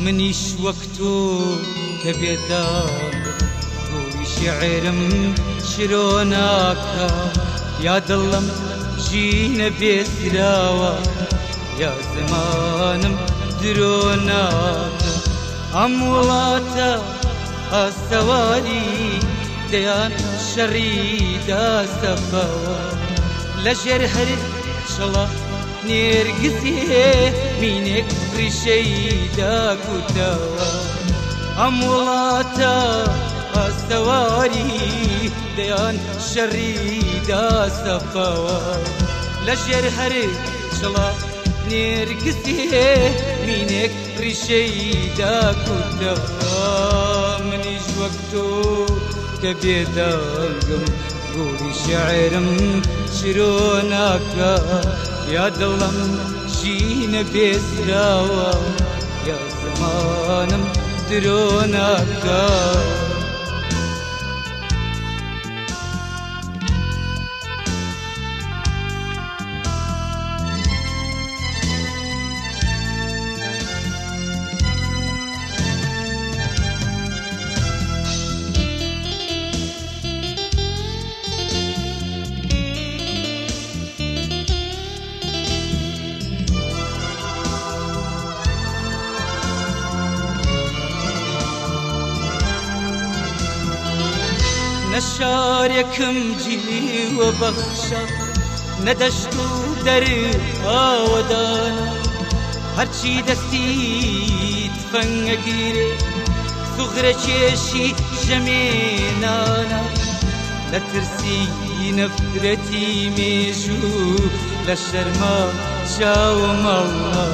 منیش وەکتۆ کە بێدان بۆی شێعرم شرۆ ناکە یا دڵم ژینە بێسراوە یا زمانم درۆ ناکە ئەم وڵاتە ئەستەواری دەیان شەڕیدا سەفەوە لەژێر هەر شەڵە نێرگزێ مینێک ڕیشەیدا کوتەوە ئەم وڵاتە ئەستەواری دەیان شەڕیدا سەفەوە لەژێر هەر شەڵە نێرگزێ مینێک ڕیشەیدا کوتەوە منیش وەک تۆ کە بێدەنگم گۆری شێعرم شرۆ ناکە یا دڵم ژینە بێزراوە یا زمانم درۆ ناکە نەشارێکم جیوە بەخشە نەدەشت و دەر ئاوەدانە هەرچی دەستیت فەنگەگیرێ سوغرە کێشی ژەمێنانە لە ترسی نەفرەتی مێژوو لە شەرما چاوە ماڵە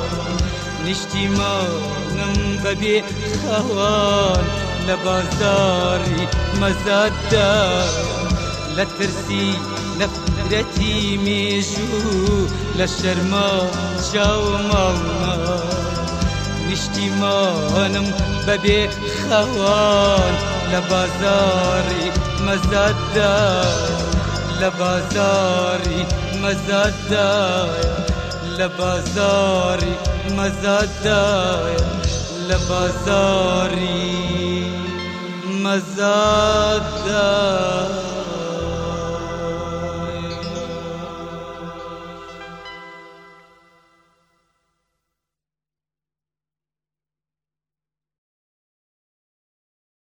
نیشتیمانم بەبێ خەوان لە بازاری مەزاددا لە ترسی نەفرەتی مێژوو لە شەرما چاوە ماڵە نیشتیمانم بەبێ خەوان لە بازاری مەزاددا لە بازاری مەزاددا لە بازاری مەزاددا لە بازاری مەزاددا